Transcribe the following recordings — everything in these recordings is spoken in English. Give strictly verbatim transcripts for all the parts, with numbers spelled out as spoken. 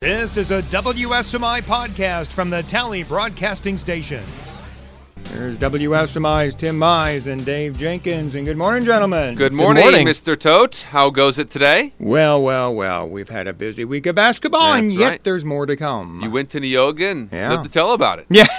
This is a W S M I podcast from the Tally Broadcasting Station. There's W S M I's Tim Mize and Dave Jenkins. And good morning, gentlemen. Good morning, good morning. Mister Tote. How goes it today? Well, well, well. We've had a busy week of basketball, That's and yet right. there's more to come. You went to Neoga and Yeah. lived to tell about it. Yeah.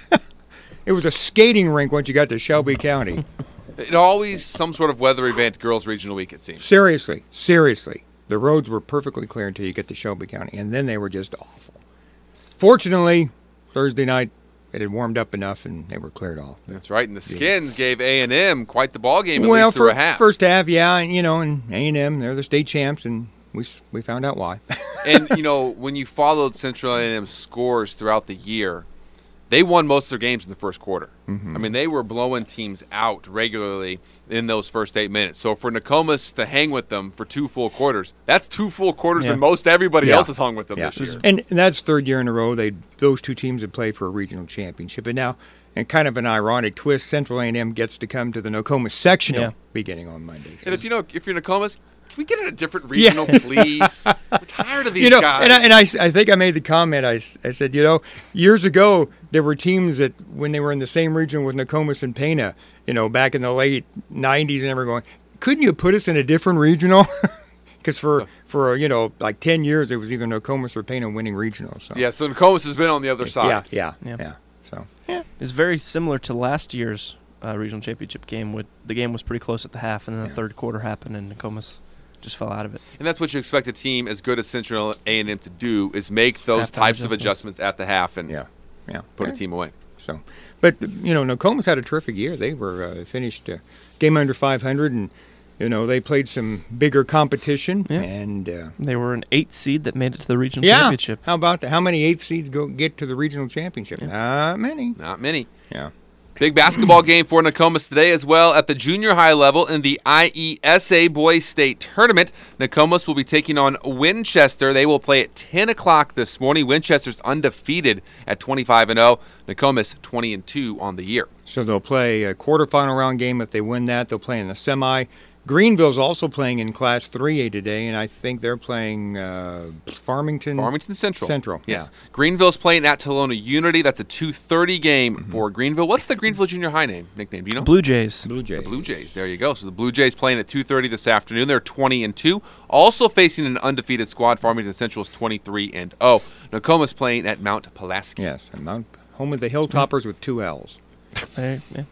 It was a skating rink once you got to Shelby County. It always some sort of weather event, Girls Regional Week, it seems. Seriously, seriously. The roads were perfectly clear until you get to Shelby County, and then they were just awful. Fortunately, Thursday night, it had warmed up enough, and they were cleared off. That's right, and the Skins gave A and M quite the ball game, at well, least through for, a half. first half, yeah, and, you know, and A and M, they're the state champs, and we we found out why. And, you know, when you followed Central A and M's scores throughout the year, they won most of their games in the first quarter. Mm-hmm. I mean, they were blowing teams out regularly in those first eight minutes. So for Nokomis to hang with them for two full quarters, that's two full quarters, Yeah. and most everybody Yeah. else has hung with them Yeah. this year. And, and that's third year in a row. They those two teams have played for a regional championship. And now, and kind of an ironic twist, Central A and M gets to come to the Nokomis sectional Yeah. beginning on Monday. So. And if you know, if you're Nokomis, can we get in a different regional, please? We're tired of these you know, guys. and I, and I, I think I made the comment. I, s- I said, you know, years ago there were teams that when they were in the same region with Nokomis and Pana, you know, back in the late nineties, and they were going, couldn't you put us in a different regional? Because for for you know like ten years it was either Nokomis or Pana winning regional. So yeah, so Nokomis has been on the other side. yeah, yeah, yeah, Yeah. So It's very similar to last year's uh, regional championship game. With the game was pretty close at the half, and then the Yeah. third quarter happened, and Nokomis just fell out of it. And that's what you expect a team as good as Central A and M to do, is make those Halftime types of adjustments. adjustments at the half and yeah, yeah. put Yeah. a team away. So, but you know, Nokomis had a terrific year. They were uh, finished uh, game under five hundred, and you know they played some bigger competition. Yeah. And uh, They were an eight seed that made it to the regional yeah, championship. how about that? How many eighth seeds go get to the regional championship? Not many. Not many. Yeah. Big basketball game for Nokomis today as well at the junior high level in the I E S A Boys State Tournament. Nokomis will be taking on Winchester. They will play at ten o'clock this morning. Winchester's undefeated at twenty-five and oh. Nokomis twenty and two on the year. So they'll play a quarterfinal round game. If they win that, they'll play in the semi. Greenville's also playing in Class three A today, and I think they're playing uh, Farmington. Farmington Central. Central, Yes. yeah. Greenville's playing at Tolona Unity. That's a two thirty game for Greenville. What's the Greenville junior high name, nickname? Do you know? Blue Jays. Blue Jays. The Blue Jays. There you go. So the Blue Jays playing at two thirty this afternoon. They're twenty and two. Also facing an undefeated squad. Farmington Central is twenty-three and oh. Nokomis playing at Mount Pulaski. Yes, and Mount, home of the Hilltoppers with two L's. There, yeah.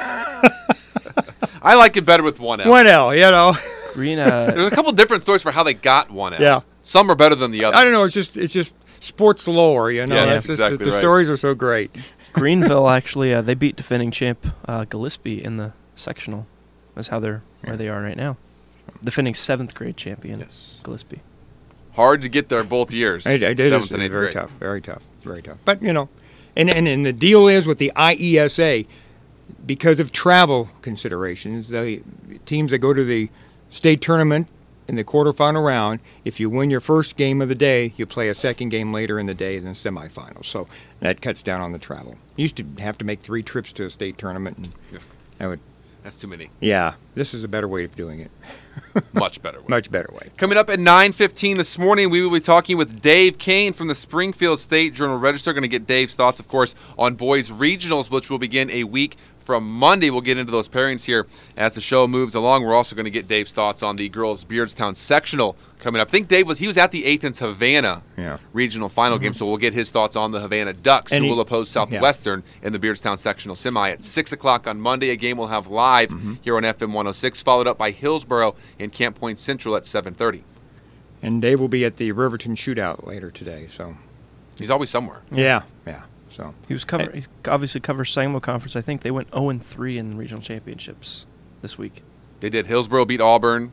I like it better with one L. One L, you know. Green. Uh, There's a couple different stories for how they got one L. Yeah. Some are better than the other. I don't know. It's just it's just sports lore, you know. Yeah, That's that's just, exactly the, the right. stories are so great. Greenville actually uh, they beat defending champ uh, Gillespie in the sectional. That's how they're Yeah. where they are right now. Defending seventh grade champion Yes. Gillespie. Hard to get there both years. I, I did. Seventh It's and eighth very grade. tough. Very tough. Very tough. But you know, and, and and the deal is with the I E S A, because of travel considerations, the teams that go to the state tournament in the quarterfinal round, if you win your first game of the day, you play a second game later in the day in the semifinals. So that cuts down on the travel. You used to have to make three trips to a state tournament, and Yes. that would. That's too many. Yeah, this is a better way of doing it. Much better. way. Much better way. Coming up at nine fifteen this morning, we will be talking with Dave Kane from the Springfield State Journal-Register. Going to get Dave's thoughts, of course, on boys regionals, which will begin a week from Monday. We'll get into those pairings here as the show moves along. We're also going to get Dave's thoughts on the girls' Beardstown sectional coming up. I think Dave was he was at the Athens Havana Yeah. regional final game, so we'll get his thoughts on the Havana Ducks, And who he- will oppose Southwestern in the Beardstown sectional semi at six o'clock on Monday. A game we'll have live here on F M one oh six, followed up by Hillsboro and Camp Point Central at seven thirty. And Dave will be at the Riverton Shootout later today. So He's always somewhere. yeah, yeah. So He was cover. He obviously covers Sangamo Conference. I think they went zero and three in regional championships this week. They did. Hillsboro beat Auburn,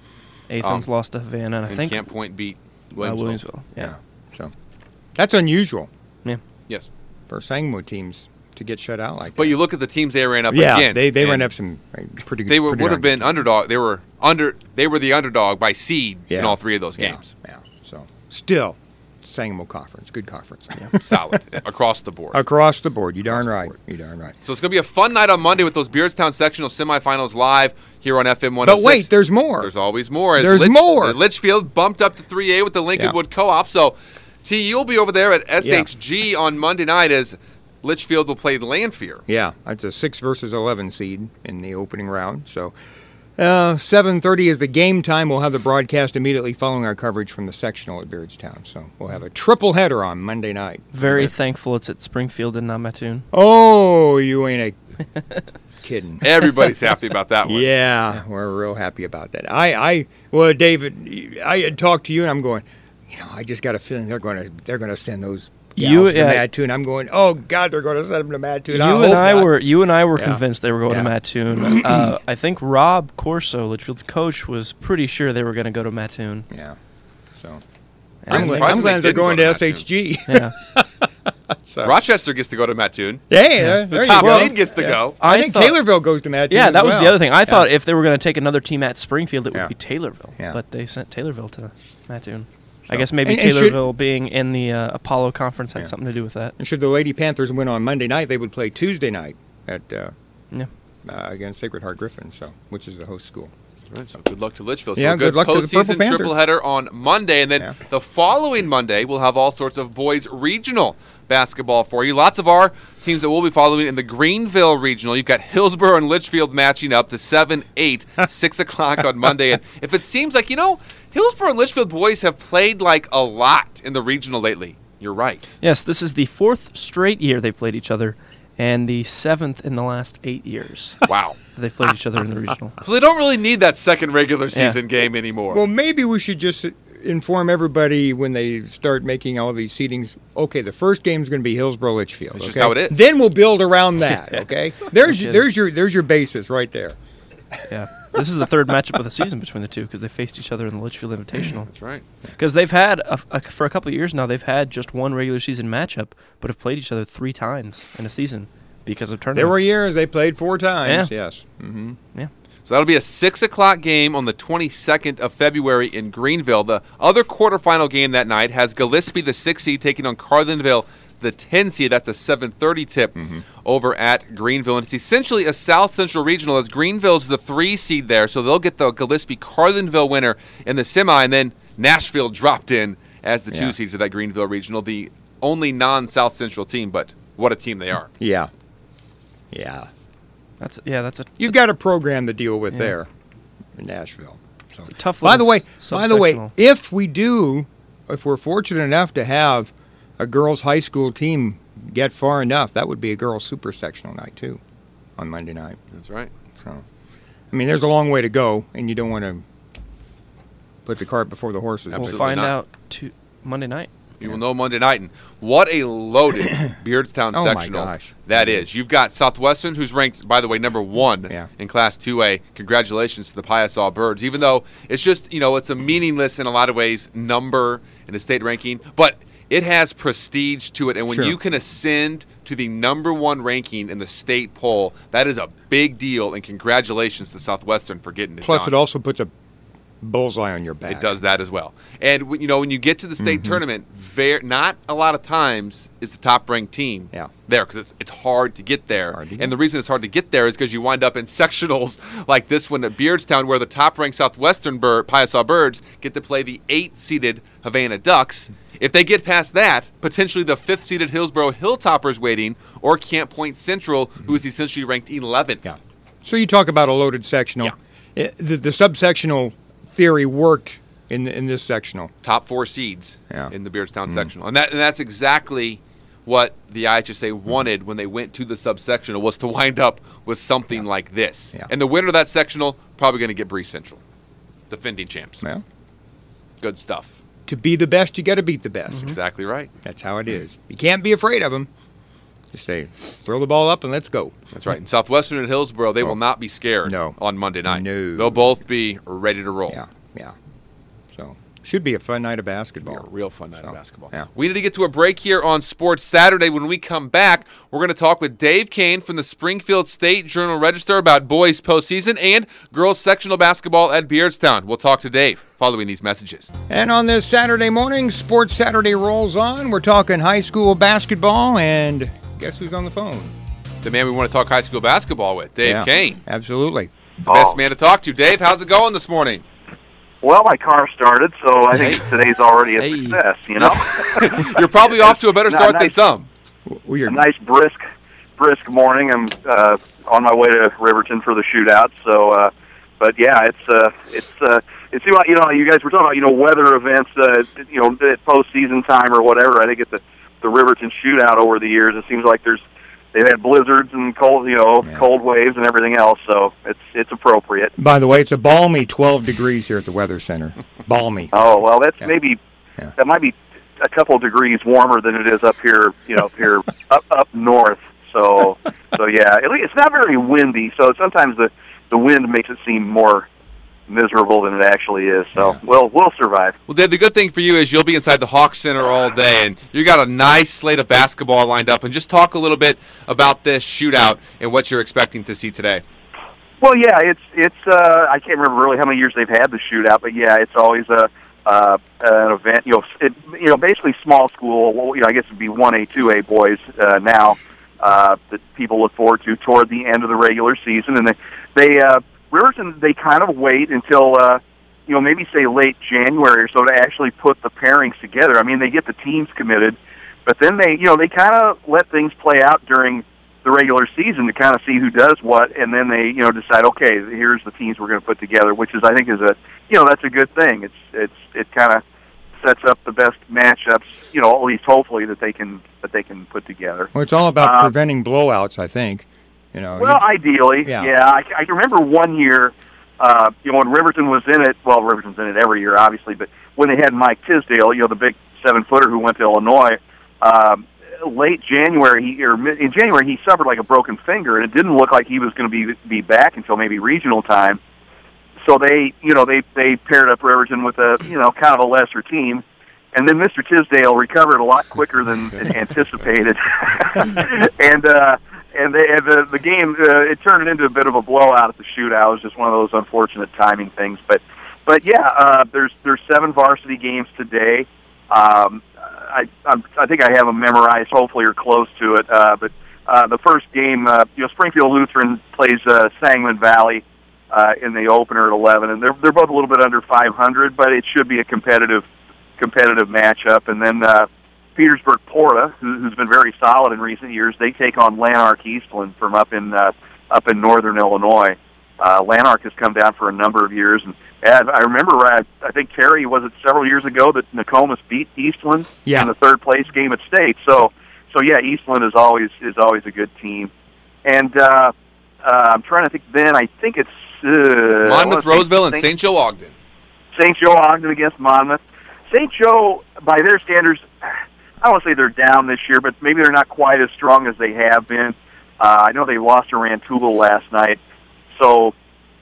Athens Um, lost to Havana, and I and think Camp Point beat uh, Williamsville. Williamsville. Yeah. yeah. So that's unusual Yeah. Yes. for Sangamo teams to get shut out like But that. you look at the teams they ran up yeah, against. they they and ran up some uh, pretty good. They were, pretty would have darn been underdog. They were under. They were the underdog by seed Yeah. in all three of those Yeah, games. Yeah. So still, Sangamo Conference, good conference. Solid across the board. Across the board, you darn Across the right. board. You darn right. So it's going to be a fun night on Monday with those Beardstown sectional semifinals live here on F M one oh six. But wait, there's more. There's always more. As There's Litch- more. Litchfield bumped up to three A with the Lincoln Yeah. Wood Co-op. So T, you'll be over there at S H G yeah. on Monday night as Litchfield will play Lanphier. Yeah, it's a six versus eleven seed in the opening round. So uh, seven thirty is the game time. We'll have the broadcast immediately following our coverage from the sectional at Beardstown. So we'll have a triple header on Monday night. Very thankful it's at Springfield and not Mattoon. Oh, you ain't a kidding. Everybody's happy about that one. Yeah, we're real happy about that. I, I, well, David, I had talked to you, and I'm going, you know, I just got a feeling they're going to, they're going to send those. You to uh, Mattoon. I'm going. Oh God, they're going to send them to Mattoon. You I and I not. were. You and I were yeah. convinced they were going yeah. to Mattoon. uh, I think Rob Corso, Litchfield's coach, was pretty sure they were going to go to Mattoon. Yeah. So I'm, I'm, glad, I'm glad they're going to, to S H G. Yeah. So. Rochester gets to go to Mattoon. Hey, yeah. there the top you go. seed gets to yeah. go. I, I think thought, Taylorville goes to Mattoon. Yeah, that as was well. the other thing. I yeah. thought if they were going to take another team at Springfield, it would yeah. be Taylorville. Yeah. But they sent Taylorville to Mattoon. So. I guess maybe and, and Taylorville should, being in the uh, Apollo Conference had yeah. something to do with that. And should the Lady Panthers win on Monday night, they would play Tuesday night at uh, yeah. uh, against Sacred Heart Griffin, so which is the host school. Right, so good luck to Litchfield. So yeah, a good, good luck to the Purple postseason Panthers. triple header on Monday, and then yeah. the following Monday we'll have all sorts of boys regional basketball for you. Lots of our teams that we'll be following in the Greenville regional. You've got Hillsborough and Litchfield matching up to seven, eight, six o'clock on Monday. And if it seems like, you know, Hillsborough and Litchfield boys have played like a lot in the regional lately, you're right. Yes, this is the fourth straight year they've played each other, and the seventh in the last eight years. Wow. They've played each other in the regional. So they don't really need that second regular season yeah. game anymore. Well, maybe we should just inform everybody when they start making all of these seedings. Okay, the first game is going to be Hillsborough Litchfield. That's okay? just how it is. Then we'll build around that. Yeah. Okay, there's Okay. there's your there's your basis right there. Yeah, this is the third matchup of the season between the two because they faced each other in the Litchfield Invitational. That's right. Because they've had a, a, for a couple of years now, they've had just one regular season matchup, but have played each other three times in a season because of tournaments. There were years they played four times. Yeah. Yes. Mm-hmm. Yeah. So that'll be a six o'clock game on the twenty-second of February in Greenville. The other quarterfinal game that night has Gillespie, the six seed, taking on Carlinville, the ten seed. That's a seven thirty tip mm-hmm. over at Greenville. And it's essentially a South Central Regional as Greenville's the three seed there. So they'll get the Gillespie-Carlinville winner in the semi. And then Nashville dropped in as the two yeah. seed to that Greenville Regional. The only non-South Central team, but what a team they are. Yeah. Yeah. That's yeah. That's a. You've got a program to deal with Yeah. there in Nashville. So. It's a tough. By the way, s- by the way, subsectional. if we do, if we're fortunate enough to have a girls' high school team get far enough, that would be a girls' super sectional night too, on Monday night. That's right. So, I mean, there's a long way to go, and you don't want to put the cart before the horses. we'll Absolutely find not. out to Monday night. You will know Monday night. And what a loaded Beardstown Oh, my sectional gosh. that is. You've got Southwestern, who's ranked, by the way, number one Yeah. in Class two A. Congratulations to the Piasaw Birds. Even though it's just, you know, it's a meaningless in a lot of ways number in the state ranking, but it has prestige to it. And when Sure. you can ascend to the number one ranking in the state poll, that is a big deal. And congratulations to Southwestern for getting it Plus, done. it also puts a bullseye on your back. It does that as well. And when- you know, when you get to the state Mhm. tournament, ver- not a lot of times is the top ranked team Yeah. there because it's, it's hard to get there. hard to and get. the reason it's hard to get there is because you wind up in sectionals like this one at Beardstown, where the top ranked Southwestern Bird, Piasaw Birds get to play the eight seeded Havana Ducks. If they get past that, potentially the fifth seeded Hillsborough Hilltoppers waiting, or Camp Point Central, who is essentially ranked eleventh. Yeah. So you talk about a loaded sectional. Yeah. The, the subsectional theory worked in in this sectional. Top four seeds Yeah. in the Beardstown Mm. sectional. And that and that's exactly what the I H S A wanted when they went to the subsectional, was to wind up with something Yeah. like this. Yeah. And the winner of that sectional, probably going to get Bree Central, defending champs. Well, Good stuff. to be the best, you got to beat the best. Exactly right. That's how it is. You can't be afraid of them. Just say, throw the ball up and let's go. That's right. And Southwestern and Hillsborough, they Oh. will not be scared No. on Monday night. No. They'll both be ready to roll. Yeah, yeah. So, should be a fun night of Be a basketball. real fun night So, of basketball. yeah. We need to get to a break here on Sports Saturday. When we come back, we're going to talk with Dave Kane from the Springfield State Journal-Register about boys postseason and girls sectional basketball at Beardstown. We'll talk to Dave following these messages. And on this Saturday morning, Sports Saturday rolls on. We're talking high school basketball, and guess who's on the phone? The man we want to talk high school basketball with, Dave Yeah, Kane. Absolutely. The best man to talk to. Dave, how's it going this morning? Well, my car started, so I think Hey. today's already a Hey. success, you know? You're probably off to a better No, start than nice. some. We are, A nice brisk brisk morning. I'm uh, on my way to Riverton for the shootout. So, uh, but yeah, it's uh, it's uh, it seems like, you know, you guys were talking about, you know, weather events, uh, you know, at postseason time or whatever. I think at the the Riverton shootout over the years, it seems like there's they've had blizzards and cold, you know, Yeah. cold waves and everything else. So it's it's appropriate. by the way, it's a balmy twelve degrees here at the Weather Center. Balmy. Oh well, that's Yeah. maybe Yeah. that might be a couple degrees warmer than it is up here, you know, up here up up north. So so yeah, at least it's not very windy. So sometimes the the wind makes it seem more miserable than it actually is. So Yeah. we'll we'll survive. Well, Dave, the good thing for you is you'll be inside the Hawk Center all day, and you got a nice slate of basketball lined up. And just talk a little bit about this shootout and what you're expecting to see today. Well, yeah, it's it's. Uh, I can't remember really how many years they've had the shootout, but yeah, it's always a uh, an event. You know, it, you know, basically small school. Well, you know, I guess it'd be one A, two A boys uh, now uh, that people look forward to toward the end of the regular season, and they they uh, Riverton they kind of wait until uh, you know maybe say late January or so to actually put the pairings together. I mean, they get the teams committed, but then they you know they kind of let things play out during the regular season to kind of see who does what, and then they, you know, decide, okay, here's the teams we're going to put together, which is, I think, is a, you know, that's a good thing. It's, it's, it kind of sets up the best matchups, you know, at least hopefully that they can, that they can put together. Well, it's all about Uh, preventing blowouts, I think. You know. Well, you- ideally, Yeah. yeah. I, I can remember one year, uh, you know, when Riverton was in it. Well, Riverton's in it every year, obviously, but when they had Mike Tisdale, you know, the big seven-footer who went to Illinois. Um, late January, he, or mid, in January, he suffered like a broken finger, and it didn't look like he was going to be be back until maybe regional time. So they, you know, they they paired up Riverton with a, you know, kind of a lesser team, and then Mister Tisdale recovered a lot quicker than anticipated, and uh, and, they, and the the game uh, it turned into a bit of a blowout at the shootout. It was just one of those unfortunate timing things, but but yeah, uh, there's there's seven varsity games today. Um, I, I'm, I think I have them memorized, hopefully, or close to it. Uh, but uh, the first game, uh, you know, Springfield Lutheran plays uh, Sangamon Valley uh, in the opener at eleven, and they're they're both a little bit under five hundred, but it should be a competitive competitive matchup. And then uh, Petersburg Porta, who, who's been very solid in recent years, they take on Lanark Eastland from up in uh, up in northern Illinois. Uh, Lanark has come down for a number of years, and, and I remember, I, I think Terry, was it several years ago that Nokomis beat Eastland Yeah. in the third place game at state. So, so yeah, Eastland is always is always a good team. And uh, uh, I'm trying to think. Then I think it's uh, Monmouth, Roseville, and Saint Joe Ogden. Saint Joe Ogden against Monmouth. Saint Joe, by their standards, I don't want to say they're down this year, but maybe they're not quite as strong as they have been. Uh, I know they lost to Rantoul last night. So,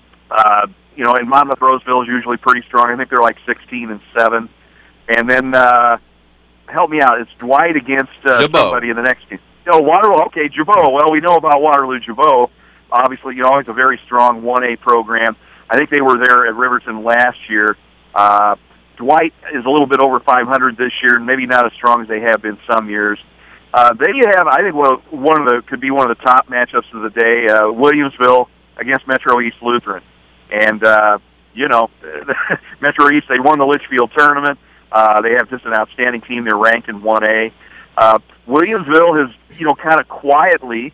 uh, you know, and Monmouth Roseville is usually pretty strong. I think they're like sixteen and seven. And then, uh, help me out, it's Dwight against uh, Jabot. somebody in the next game. Oh, Waterloo. Okay, Jabot. Well, we know about Waterloo Jabot. Obviously, you know, it's a very strong one A program. I think they were there at Riverton last year. Uh, Dwight is a little bit over five hundred this year, and maybe not as strong as they have been some years. Uh, then you have, I think, well, one of the could be one of the top matchups of the day, uh, Williamsville against Metro East Lutheran. And, uh, you know, Metro East, they won the Litchfield tournament. Uh, they have just an outstanding team. They're ranked in one A. Uh, Williamsville has, you know, kind of quietly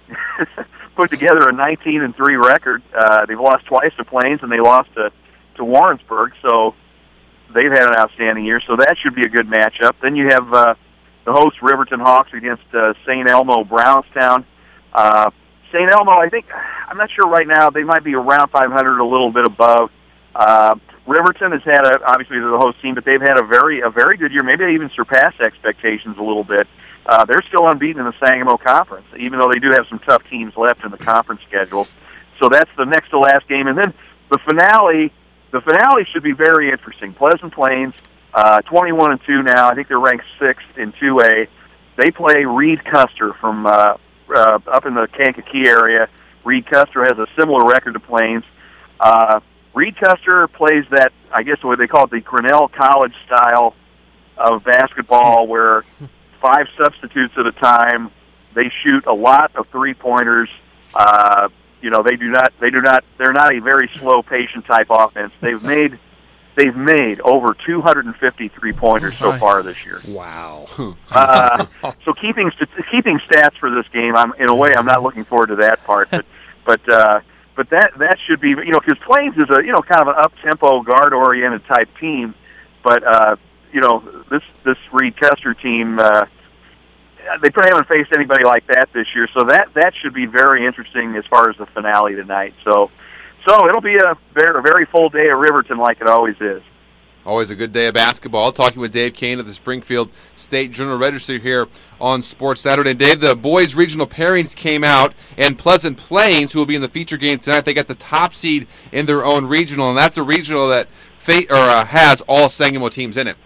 put together a nineteen and three record. Uh, they've lost twice to Plains, and they lost to, to Warrensburg. So they've had an outstanding year. So that should be a good matchup. Then you have uh, the host Riverton Hawks against uh, Saint Elmo Brownstown. Uh, Saint Elmo, I think, I'm not sure right now, they might be around five hundred, a little bit above. Uh, Riverton has had, a, obviously they're the host team, but they've had a very a very good year. Maybe they even surpassed expectations a little bit. Uh, they're still unbeaten in the Sangamo Conference, even though they do have some tough teams left in the conference schedule. So that's the next to last game. And then the finale, the finale should be very interesting. Pleasant Plains, uh, twenty-one and two now. I think they're ranked sixth in two A. They play Reed Custer from uh, uh, up in the Kankakee area. Reed Custer has a similar record to Plains. Uh, Reed Custer plays that, I guess what they call it, the Grinnell College style of basketball, where five substitutes at a time. They shoot a lot of three pointers. Uh, you know, they do not. They do not. They're not a very slow, patient type offense. They've made they've made over two hundred fifty three-pointers so Hi. far this year. Wow. Uh, so keeping st- keeping stats for this game, I'm in a way I'm not looking forward to that part, but but uh, but that that should be, you know, because Plains is a, you know, kind of an up-tempo, guard-oriented type team, but uh, you know, this this Reed Custer team, uh, they probably haven't faced anybody like that this year, so that that should be very interesting as far as the finale tonight. So so it'll be a very, a very full day of Riverton, like it always is. Always a good day of basketball. Talking with Dave Kane of the Springfield State Journal-Register here on Sports Saturday. Dave, the boys' regional pairings came out, and Pleasant Plains, who will be in the feature game tonight, they got the top seed in their own regional, and that's a regional that fa- or uh, has all Sangamo teams in it.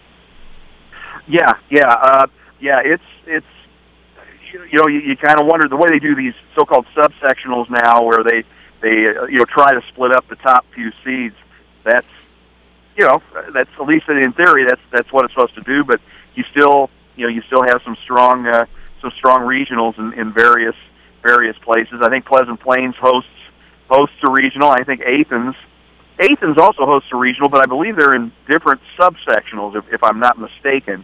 Yeah, yeah, uh, yeah. It's it's you know you, you kind of wonder the way they do these so-called subsectionals now, where they they uh, you know try to split up the top few seeds. That's you know that's at least in theory that's that's what it's supposed to do. But you still you know you still have some strong uh, some strong regionals in, in various various places. I think Pleasant Plains hosts hosts a regional. I think Athens. Athens also hosts a regional, but I believe they're in different subsectionals, if, if I'm not mistaken.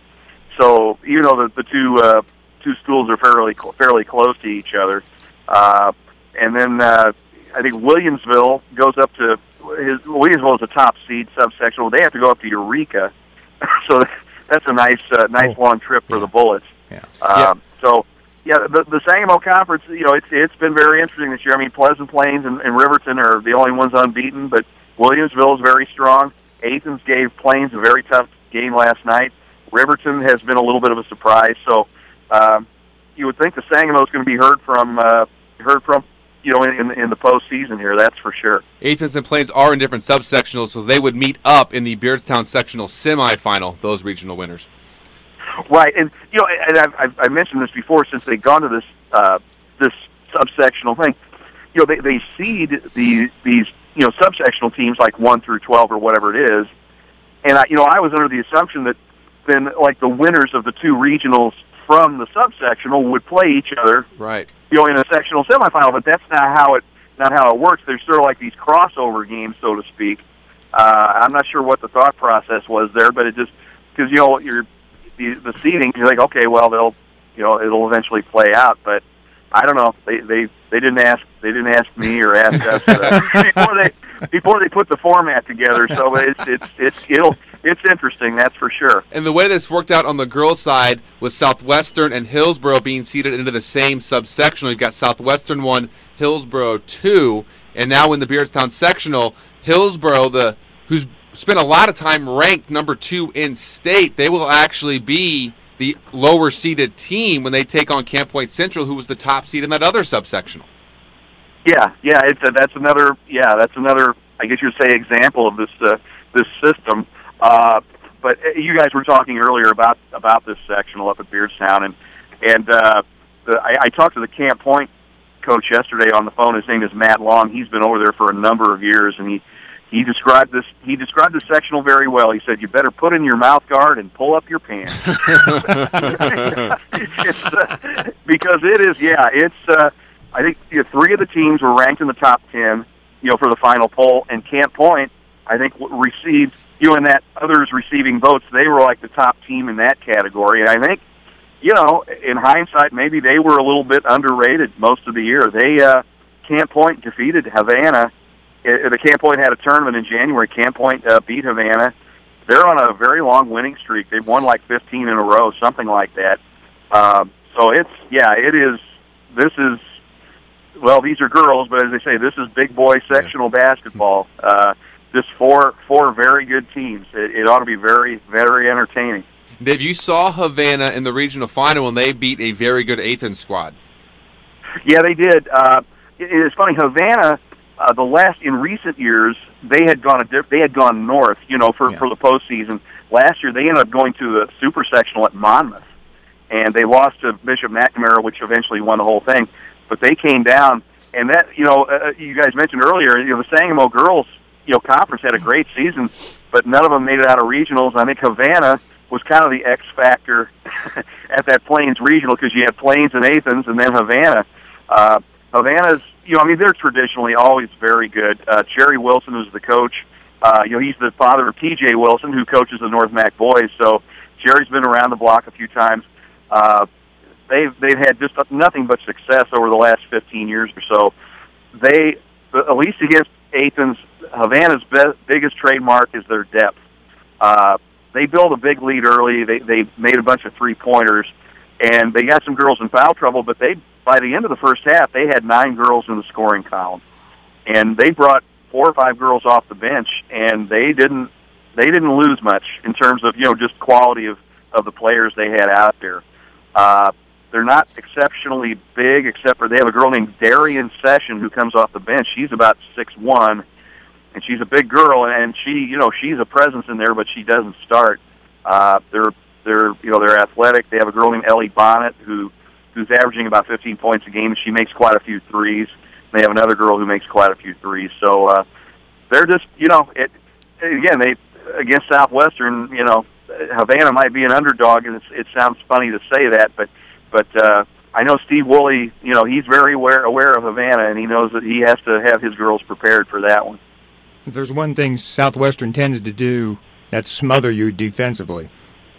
So even though the, the two uh, two schools are fairly fairly close to each other, uh, and then uh, I think Williamsville goes up to his, Williamsville is a top seed subsectional. They have to go up to Eureka, so that's a nice uh, nice Oh. long trip for Yeah. the Bullets. Yeah. Um, So. Yeah, the, the Sangamo Conference, you know, it's it's been very interesting this year. I mean, Pleasant Plains and, and Riverton are the only ones unbeaten, but Williamsville is very strong. Athens gave Plains a very tough game last night. Riverton has been a little bit of a surprise. So um, you would think the Sangamo is going to be heard from, uh, heard from, you know, in, in the postseason here. That's for sure. Athens and Plains are in different subsectionals, so they would meet up in the Beardstown sectional semifinal, those regional winners. Right, and you know, and I've, I've I mentioned this before. Since they've gone to this uh, this subsectional thing, you know, they they seed the these you know subsectional teams like one through twelve or whatever it is, and I you know I was under the assumption that then like the winners of the two regionals from the subsectional would play each other, Right. you know, in a sectional semifinal. But that's not how it not how it works. There's sort of like these crossover games, so to speak. Uh, I'm not sure what the thought process was there, but it just because you know you're The, the seeding, you're like, okay, well, they'll, you know, it'll eventually play out. But I don't know. They they, they didn't ask they didn't ask me or ask us uh, before they before they put the format together. So it's it's it's it'll it's interesting, that's for sure. And the way this worked out on the girls' side was Southwestern and Hillsboro being seeded into the same subsectional. You've got Southwestern one, Hillsboro two, and now in the Beardstown sectional, Hillsboro, the who's spent a lot of time ranked number two in state, they will actually be the lower seeded team when they take on Camp Point Central, who was the top seed in that other subsectional. Yeah, yeah, it's a, that's another yeah that's another I guess you'd say example of this uh, this system. Uh, but you guys were talking earlier about about this sectional up at Beardstown, and and uh, the, I, I talked to the Camp Point coach yesterday on the phone. His name is Matt Long. He's been over there for a number of years, and he. He described this. He described the sectional very well. He said, "You better put in your mouth guard and pull up your pants," it's, uh, because it is. Yeah, it's. Uh, I think you know, three of the teams were ranked in the top ten, you know, for the final poll, and Camp Point, I think, received. You know, in that others receiving votes, they were like the top team in that category. And I think, you know, in hindsight, maybe they were a little bit underrated most of the year. They uh, Camp Point defeated Havana. The Camp Point had a tournament in January. Camp Point uh, beat Havana. They're on a very long winning streak. They've won like fifteen in a row, something like that. Um, so it's, yeah, it is, this is, well, these are girls, but as they say, this is big boy sectional yeah. basketball. Uh, just four four very good teams. It, it ought to be very, very entertaining. Dave, you saw Havana in the regional final, and they beat a very good Athens squad. Yeah, they did. Uh, it, it's funny, Havana... Uh, the last in recent years, they had gone a diff- they had gone north, you know, for, yeah. for the postseason. Last year, they ended up going to the super sectional at Monmouth, and they lost to Bishop McNamara, which eventually won the whole thing. But they came down, and that you know, uh, you guys mentioned earlier, you know, the Sangamo girls, you know, conference had a great season, but none of them made it out of regionals. I think Havana was kind of the X factor at that Plains regional because you had Plains and Athens, and then Havana. Uh, Havana's. You know, I mean, they're traditionally always very good. Uh, Jerry Wilson, who's the coach, Uh, you know, he's the father of T J Wilson, who coaches the North Mac boys. So Jerry's been around the block a few times. Uh, they've they've had just nothing but success over the last fifteen years or so. They, at least against Athens, Havana's be- biggest trademark is their depth. Uh, they built a big lead early. They they made a bunch of three pointers, and they got some girls in foul trouble. But they, by the end of the first half, they had nine girls in the scoring column, and they brought four or five girls off the bench, and they didn't they didn't lose much in terms of, you know, just quality of, of the players they had out there. Uh, they're not exceptionally big, except for they have a girl named Darian Session who comes off the bench. She's about six one, and she's a big girl, and she, you know, she's a presence in there, but she doesn't start. Uh, they're they're you know they're athletic. They have a girl named Ellie Bonnet who who's averaging about fifteen points a game, and she makes quite a few threes. They have another girl who makes quite a few threes. So uh, they're just, you know, it, again, they against Southwestern, you know, Havana might be an underdog, and it's, it sounds funny to say that, but but uh, I know Steve Woolley, you know, he's very aware, aware of Havana, and he knows that he has to have his girls prepared for that one. If there's one thing Southwestern tends to do, that's smother you defensively.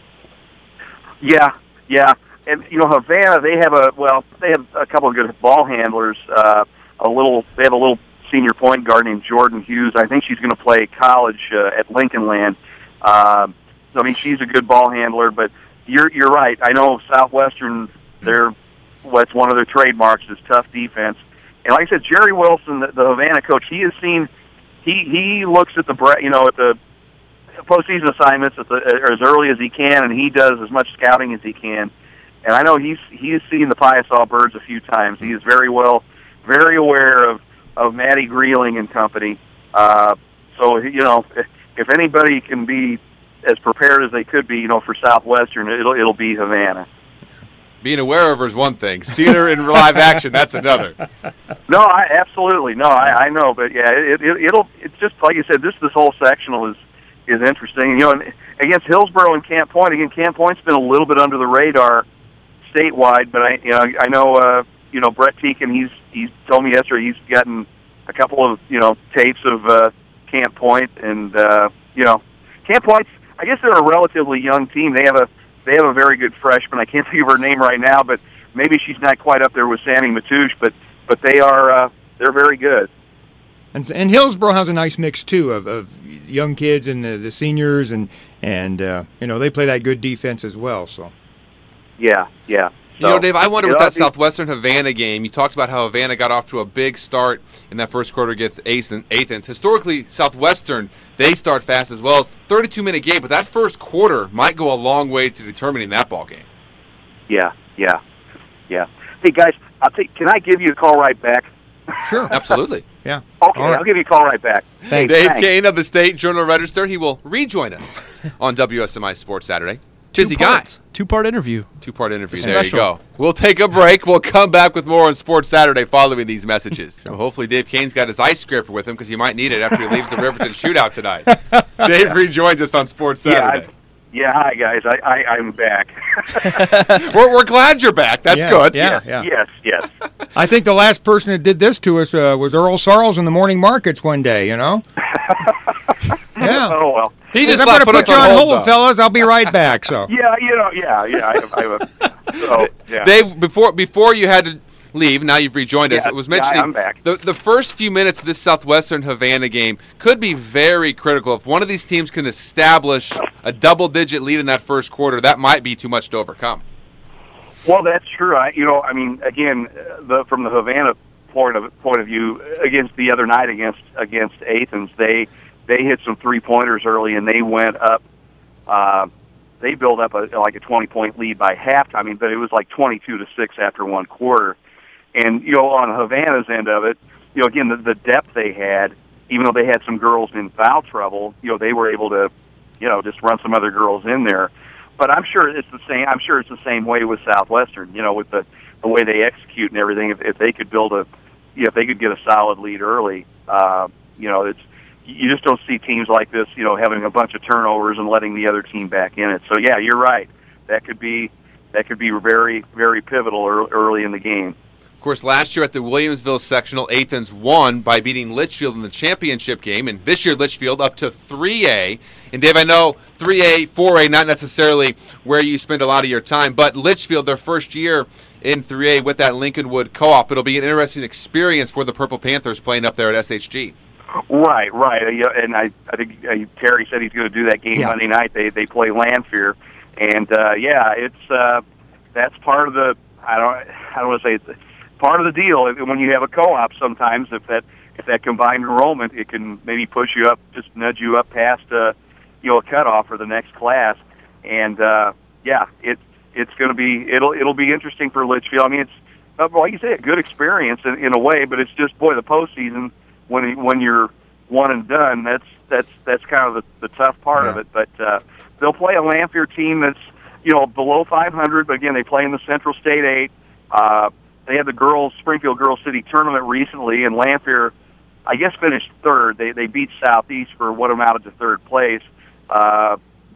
Yeah, yeah. And, you know, Havana, they have a, well, they have a couple of good ball handlers. Uh, a little, they have a little senior point guard named Jordan Hughes. I think she's going to play college uh, at Lincoln Land. Uh, so, I mean, she's a good ball handler, but you're you're right. I know Southwestern, they're, what's one of their trademarks is tough defense. And like I said, Jerry Wilson, the, the Havana coach, he has seen, he, he looks at the, you know, at the postseason assignments at the, as early as he can, and he does as much scouting as he can. And I know he's he's seen the Piasaw Birds a few times. He is very well, very aware of, of Maddie Greeling and company. Uh, so, you know, if, if anybody can be as prepared as they could be, you know, for Southwestern, it'll it'll be Havana. Being aware of her is one thing. Seeing her in live action, that's another. No, I absolutely no, I, I know, but yeah, it, it it'll it's just like you said. This this whole sectional is is interesting. You know, and against Hillsborough and Camp Point, again, Camp Point's been a little bit under the radar statewide, but I you know I know uh, you know Brett Teakin, he's he's told me yesterday he's gotten a couple of you know tapes of uh, Camp Point, and uh, you know Camp Point's, I guess they're a relatively young team. They have a they have a very good freshman. I can't think of her name right now, but maybe she's not quite up there with Sammy Matouche, but but they are uh, they're very good. And, and Hillsborough has a nice mix too of, of young kids and the, the seniors, and and uh, you know they play that good defense as well. So. Yeah, yeah. You know, Dave, I wonder you with know, that Southwestern Havana game, you talked about how Havana got off to a big start in that first quarter against Athens. Historically, Southwestern, they start fast as well. It's a thirty-two minute game, but that first quarter might go a long way to determining that ball game. Yeah, yeah, yeah. Hey, guys, I'll take, can I give you a call right back? Sure. Absolutely. Yeah. Okay, right. I'll give you a call right back. Thanks. Dave thanks. Kane of the State Journal-Register, he will rejoin us on W S M I Sports Saturday. Busy Two guy. parts. Two-part interview. Two-part interview. It's a There you special. go. We'll take a break. We'll come back with more on Sports Saturday following these messages. So hopefully Dave Kane's got his ice scraper with him because he might need it after he leaves the Riverton shootout tonight. Dave rejoins us on Sports Saturday. Yeah, I, yeah, hi, guys. I, I, I'm back. we're, we're glad you're back. That's Yeah, good. Yeah, yeah. Yes, yes. I think the last person that did this to us uh, was Earl Sarles in the morning markets one day, you know? Yeah. Oh, well. He I'm just going left to put put us you on hold, though. fellas. I'll be right back. So. Yeah, you know, yeah, yeah. I have, I have a, so, yeah. Dave, before before you had to leave, now you've rejoined us. Yeah, It was yeah, mentioning I'm back. the the first few minutes of this Southwestern Havana game could be very critical. If one of these teams can establish a double-digit lead in that first quarter, that might be too much to overcome. Well, that's true. I, you know, I mean, again, uh, the, from the Havana point of point of view, against the other night against against Athens, they they hit some three pointers early, and they went up. Uh, they built up a, like a twenty point lead by halftime. I mean, but it was like twenty-two to six after one quarter. And you know, on Havana's end of it, you know, again, the, the depth they had, even though they had some girls in foul trouble, you know, they were able to, you know, just run some other girls in there. But I'm sure it's the same. I'm sure it's the same way with Southwestern. You know, with the the way they execute and everything. If, if they could build a, you know, if they could get a solid lead early, uh, you know, it's you just don't see teams like this, you know, having a bunch of turnovers and letting the other team back in it. So yeah, you're right. That could be that could be very very pivotal early in the game. Of course, last year at the Williamsville Sectional, Athens won by beating Litchfield in the championship game, and this year Litchfield up to three A. And Dave, I know three A, four A, not necessarily where you spend a lot of your time, but Litchfield, their first year in three A with that Lincolnwood co-op, it'll be an interesting experience for the Purple Panthers playing up there at S H G. Right, right. Uh, yeah, and I, I think uh, Terry said he's going to do that game yeah. Monday night. They they play Lanphier, and uh, yeah, it's uh, that's part of the I don't I don't want to say it's part of the deal. When you have a co-op, sometimes if that if that combined enrollment, it can maybe push you up, just nudge you up past uh, you know a cutoff for the next class, and uh, yeah, it it's going to be it'll it'll be interesting for Litchfield. I mean, it's uh, like you say, a good experience in, in a way, but it's just boy the postseason. When when you're one and done, that's that's that's kind of the, the tough part yeah. of it. But uh, they'll play a Lanphier team that's you know below five hundred. But again, they play in the Central State Eight. Uh, they had the girls Springfield Girls City tournament recently, and Lanphier, I guess, finished third. They they beat Southeast for what amounted to third place. Uh,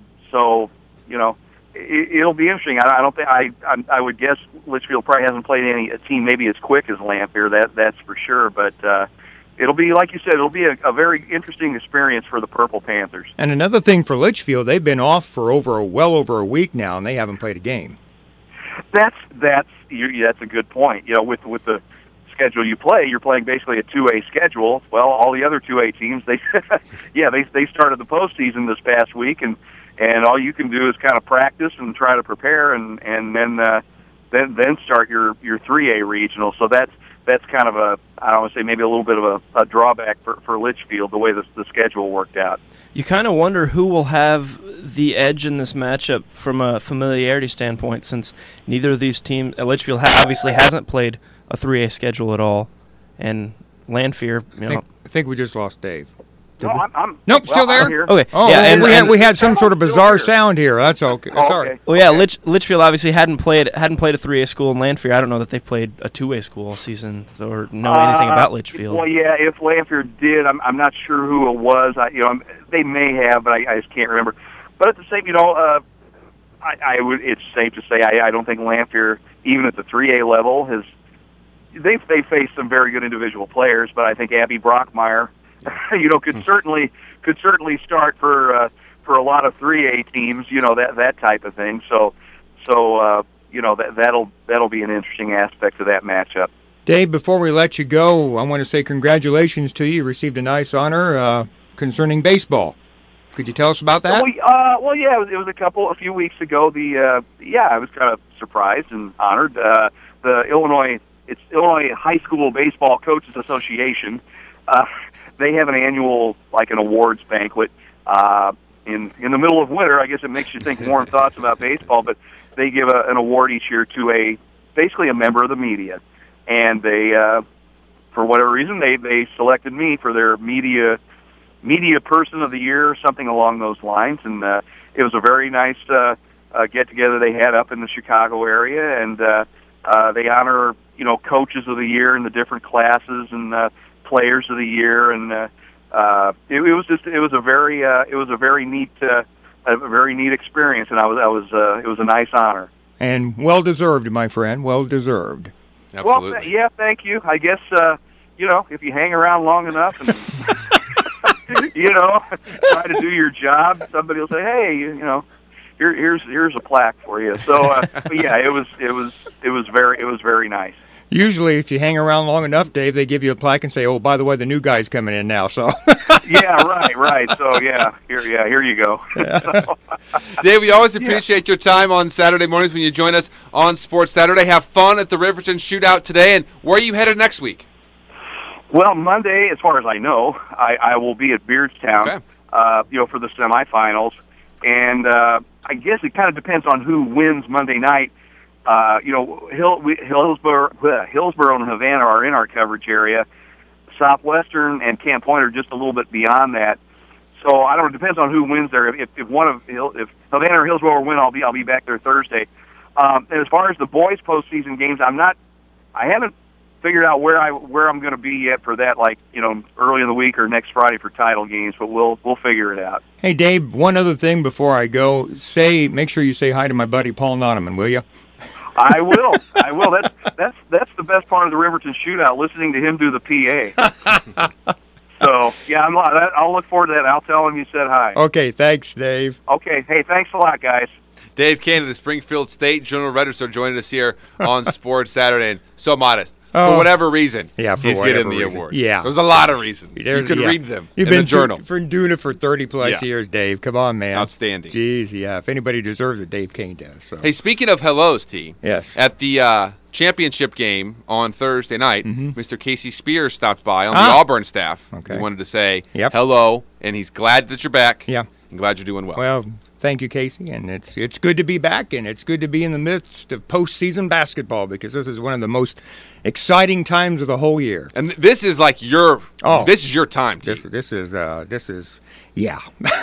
so you know it, it'll be interesting. I, I don't think I, I I would guess Litchfield probably hasn't played any a team maybe as quick as Lanphier. That that's for sure. But uh, It'll be, like you said, it'll be a, a very interesting experience for the Purple Panthers. And another thing for Litchfield, they've been off for over a, well over a week now, and they haven't played a game. That's that's you, that's a good point. You know, with with the schedule you play, you're playing basically a two A schedule. Well, all the other two A teams, they yeah, they they started the postseason this past week, and and all you can do is kind of practice and try to prepare, and and then uh, then then start your your three A regional. So that's. That's kind of a, I don't want to say maybe a little bit of a, a drawback for, for Litchfield, the way the, the schedule worked out. You kind of wonder who will have the edge in this matchup from a familiarity standpoint, since neither of these teams, uh, Litchfield ha- obviously hasn't played a three A schedule at all, and Lanphier, you I think, know. I think we just lost Dave. No, I'm, I'm Nope, well, still there? I'm here. Okay. Oh, yeah, well, and, we, had, and, we had some sort of Still bizarre here. sound here. That's okay. Oh, Sorry. okay. Well, yeah, Okay. Litch, Litchfield obviously hadn't played hadn't played a three A school in Lanphier. I don't know that they've played a two A school all season so, or know anything Uh, about Litchfield. Well, yeah, if Lanphier did, I'm I'm not sure who it was. I, you know, I'm, they may have, but I, I just can't remember. But at the same, you know, uh, I, I would. It's safe to say I, I don't think Lanphier, even at the three A level, has. They they faced some very good individual players, but I think Abby Brockmeyer, you know, could certainly could certainly start for uh, for a lot of three A teams. You know, that that type of thing. So so uh, you know that that'll that'll be an interesting aspect of that matchup. Dave, before we let you go, I want to say congratulations to you. You received a nice honor uh, concerning baseball. Could you tell us about that? Well, uh, well yeah, it was, it was a couple, a few weeks ago. The uh, yeah, I was kind of surprised and honored. Uh, the Illinois, it's Illinois High School Baseball Coaches Association. Uh, they have an annual, like an awards banquet uh, in in the middle of winter. I guess it makes you think warm thoughts about baseball, but they give a, an award each year to a basically a member of the media, and they, uh, for whatever reason, they they selected me for their media. media person of the year or something along those lines, and uh, it was a very nice uh, uh, get-together they had up in the Chicago area, and uh, uh, they honor, you know, coaches of the year in the different classes and uh, players of the year, and uh, uh, it, it was just, it was a very, uh, it was a very neat, uh, a very neat experience, and I was, I was, uh, it was a nice honor. And well-deserved, my friend, well-deserved. Absolutely. Well, th- yeah, thank you. I guess, uh, you know, if you hang around long enough and you know, try to do your job, somebody will say, "Hey, you, you know, here, here's here's a plaque for you." So, uh, but yeah, it was it was it was very it was very nice. Usually, if you hang around long enough, Dave, they give you a plaque and say, "Oh, by the way, the new guy's coming in now." So, yeah, right, right. So, yeah, here, yeah, here you go. So, Dave, we always appreciate your time on Saturday mornings when you join us on Sports Saturday. Have fun at the Riverton Shootout today, and where are you headed next week? Well, Monday, as far as I know, I, I will be at Beardstown, Okay. uh, you know, for the semifinals, and uh, I guess it kind of depends on who wins Monday night. Uh, you know, Hill, we, Hillsborough, uh, Hillsborough and Havana are in our coverage area. Southwestern and Camp Point are just a little bit beyond that. So I don't know. It depends on who wins there. If, if one of Hill, if Havana or Hillsborough win, I'll be I'll be back there Thursday. Um, and as far as the boys' postseason games, I'm not. I haven't figured out where I where I'm going to be yet for that, like, you know, early in the week or next Friday for title games, but we'll we'll figure it out. hey, Dave, one other thing before I go. Say, make sure you say hi to my buddy Paul Noneman, will you? I will. I will. That's that's that's the best part of the Riverton shootout, listening to him do the P A. So, yeah, I'm, I'll look forward to that. I'll tell him you said hi. Okay, thanks, Dave. Okay, hey, thanks a lot, guys. Dave Kane of the Springfield State Journal-Register joining us here on Sports Saturday. And so modest. Oh. For whatever reason, Yeah, for he's getting whatever the reason. award. Yeah. There's a lot of reasons. There's- you could yeah. read them You've in been the journal. For, for doing it for thirty plus Yeah. years, Dave. Come on, man. Outstanding. Jeez, yeah. If anybody deserves it, Dave Kane does. So. Hey, speaking of hellos, T. Yes. At the uh, championship game on Thursday night, Mhm. Mister Casey Spears stopped by on Ah. the Auburn staff. Okay. He wanted to say Yep. hello, and he's glad that you're back. Yeah. And glad you're doing well. Well, thank you, Casey, and it's it's good to be back, and it's good to be in the midst of postseason basketball because this is one of the most exciting times of the whole year. And th- this is like your Oh. this is your time, T. This this is uh, this is yeah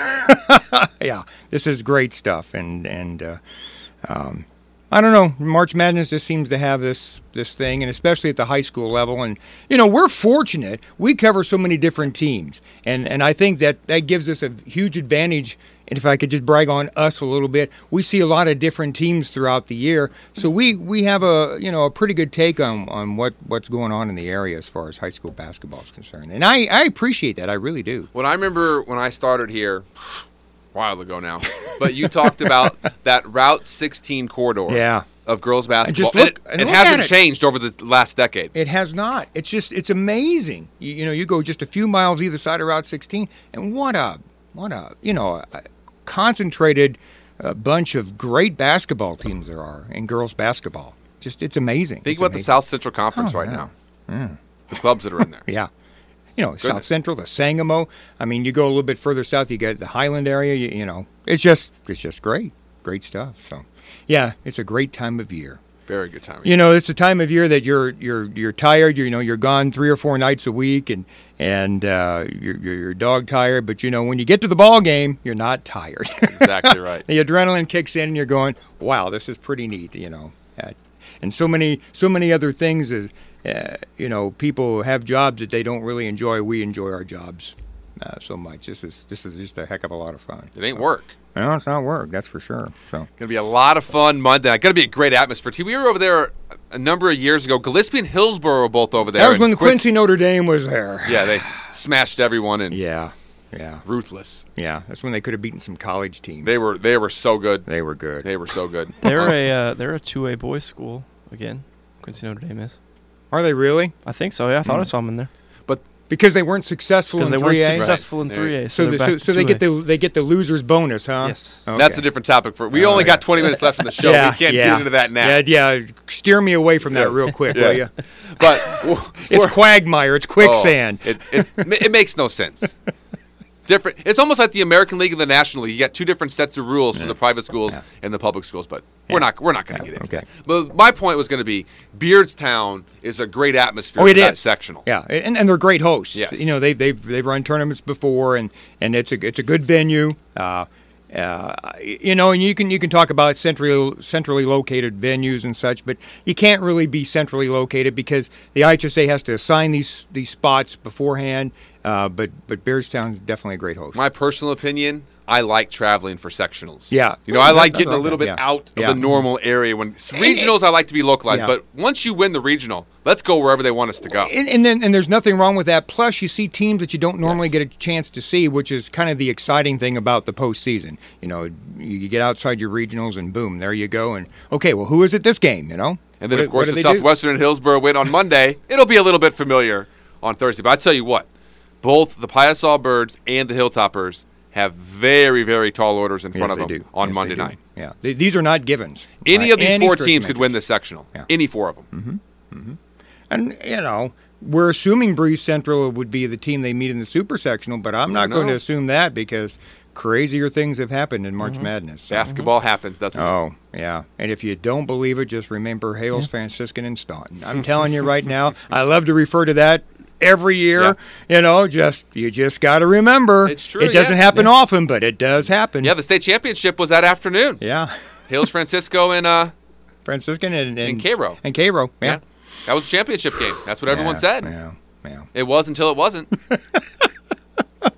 yeah this is great stuff, and and uh, um, I don't know, March Madness just seems to have this this thing, and especially at the high school level. And you know, we're fortunate; we cover so many different teams, and and I think that that gives us a huge advantage. And if I could just brag on us a little bit, we see a lot of different teams throughout the year, so we, we have a you know a pretty good take on, on what, what's going on in the area as far as high school basketball is concerned. And I, I appreciate that, I really do. When I remember when I started here, a while ago now, but you talked about that Route sixteen corridor Yeah. of girls basketball. just look- and and it, it look hasn't at it. changed over the last decade. It has not. It's just it's amazing. You, you know, you go just a few miles either side of Route sixteen, and what a what a you know a concentrated uh, bunch of great basketball teams there are in girls basketball. Just it's amazing. Think It's about the amazing. South Central Conference Oh, right yeah. now. The clubs that are in there. Yeah. You know, South Goodness. Central, the Sangamo. I mean, you go a little bit further south, you get the Highland area. You, you know, it's just it's just great, great stuff. So, yeah, it's a great time of year. Very good time. You know, it's the time of year that you're you're you're tired. You know, you're gone three or four nights a week, and and uh, you're, you're you're dog tired. But you know, when you get to the ball game, you're not tired. Exactly right. The adrenaline kicks in, and you're going, "Wow, this is pretty neat." You know, uh, and so many so many other things is, uh, you know, people have jobs that they don't really enjoy. We enjoy our jobs uh, so much. This is this is just a heck of a lot of fun. It ain't work. No, it's not work. That's for sure. So. Gonna be a lot of fun Monday. Gonna be a great atmosphere. T, we were over there a number of years ago. Gillespie and Hillsborough were both over there. That was and when the Quincy- Quincy Notre Dame was there. Yeah, they smashed everyone and Yeah, yeah, ruthless. yeah. That's when they could have beaten some college teams. They were they were so good. They were good. They were so good. They're a uh, they're a two A boys school again. Quincy Notre Dame is. Are they really? I think so. Yeah, I thought I saw them in there But Because they weren't successful in because they weren't three A. successful in Right. three A. So, So, the, they're so, back so to they two A. get the they get the losers bonus, huh? Yes. Okay. that's a different topic. For we Oh, only yeah. got twenty minutes left in the show. Yeah, we can't yeah. get into that now. Yeah, yeah. Steer me away from that real quick, will you? Yes. But w- It's we're- quagmire. It's oh, quicksand. it, it it makes no sense. Different. It's almost like the American League and the National League. You got two different sets of rules for the private schools Yeah. and the public schools, but Yeah. we're not we're not going to Yeah, get into okay. it. But my point was going to be Beardstown is a great atmosphere Oh, for it that is. sectional. Yeah, and, and they're great hosts. Yes. You know, they they've they've run tournaments before, and, and it's a it's a good venue. Uh, uh, you know, and you can you can talk about centrally centrally located venues and such, but you can't really be centrally located because the I H S A has to assign these these spots beforehand. Uh, but but Beardstown's definitely a great host. My personal opinion, I like traveling for sectionals. Yeah. You know, I like Nothing getting a wrong little with bit that, yeah. out of Yeah. the normal area. When regionals, I like to be localized, Yeah. but once you win the regional, let's go wherever they want us to go. And, and then and there's nothing wrong with that. Plus, you see teams that you don't normally Yes. get a chance to see, which is kind of the exciting thing about the postseason. You know, you get outside your regionals, and boom, there you go. And okay, well, who is it this game? You know, And then, What of do- course, what do if they do? Southwestern and Hillsborough win on Monday, it'll be a little bit familiar on Thursday. But I tell you what, both the Piasaw Birds and the Hilltoppers have very, very tall orders in front Yes, of they them do. on Yes, Monday they do. night. Yeah, They- these are not givens. Any by of these any four stretch teams of could win imagination. this sectional. Yeah. Any four of them. Mm-hmm. And you know, we're assuming Breeze Central would be the team they meet in the Super Sectional, but I'm not No. going to assume that because crazier things have happened in March Madness. So- Basketball happens, doesn't it? Oh, yeah. And if you don't believe it, just remember Hales, Franciscan, and Staunton. I'm telling you right now, I love to refer to that every year. You know, just you just got to remember. It's true, It doesn't yeah. happen often, but it does happen. Yeah, the state championship was that afternoon. Yeah. Hales Francisco and uh, Franciscan and, and, And Cairo. And Cairo, yeah. yeah, that was a championship game. That's what everyone Yeah, said. Yeah, yeah. It was until it wasn't.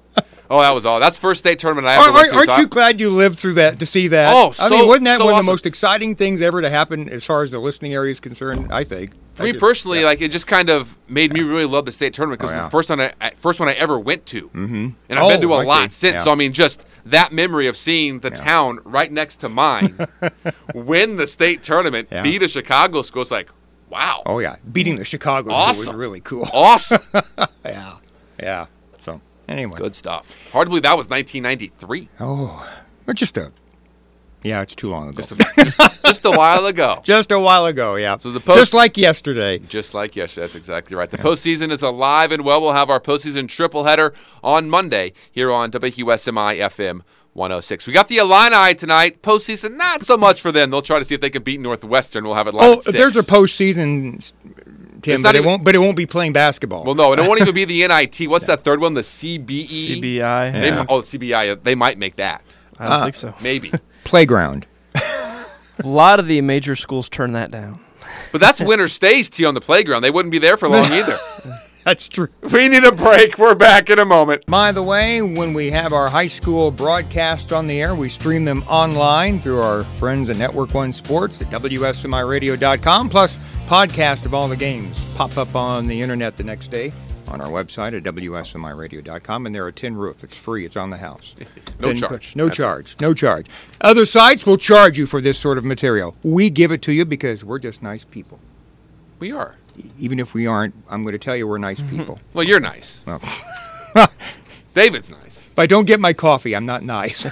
Oh, that was all. That's the first state tournament I ever Aren't, went to. aren't so you I- glad you lived through that to see that? Oh, I so- mean, wasn't that so one of awesome. the most exciting things ever to happen as far as the listening area is concerned? I think. For I me just- personally, yeah. like it just kind of made me really love the state tournament because Oh, it's yeah. the first one I, I- first one I ever went to, Mm-hmm. and I've been Oh, to a I lot see. since. Yeah. So I mean, just that memory of seeing the Yeah. town right next to mine win the state tournament, Yeah. beat a Chicago school. It's like, wow, Oh yeah, beating the Chicago was Awesome. really cool. awesome, Yeah, yeah. So anyway, good stuff. Hard to believe that was nineteen ninety-three, oh, but just a, yeah, it's too long ago. just a, just, just a while ago. Just a while ago, yeah. So the post- just like yesterday. Just like yesterday. That's exactly right. The postseason is alive and well. We'll have our postseason triple header on Monday here on W S M I F M one oh six. We got the Illini tonight. Postseason, not so much for them. They'll try to see if they can beat Northwestern. We'll have it live Oh, at six. there's a postseason, Tim, It's but not it even- won't. But it won't be playing basketball. Well, no, and it won't even be the N I T. What's that third one? The C B E? C B I. They, Yeah. Oh, C B I. They might make that. I don't Ah. think so. Maybe. Playground. A lot of the major schools turn that down. But that's winter stays, T, on the playground. They wouldn't be there for long either. That's true. We need a break. We're back in a moment. By the way, when we have our high school broadcasts on the air, we stream them online through our friends at Network One Sports at W S M I radio dot com. Plus, podcasts of all the games pop up on the internet the next day on our website at W S M I radio dot com. And they're a tin roof. It's free. It's on the house. No Then- charge. No That's charge. No charge. Other sites will charge you for this sort of material. We give it to you because we're just nice people. We are. Even if we aren't, I'm going to tell you we're nice people. Well, you're nice. Well, David's nice. if I don't get my coffee, I'm not nice.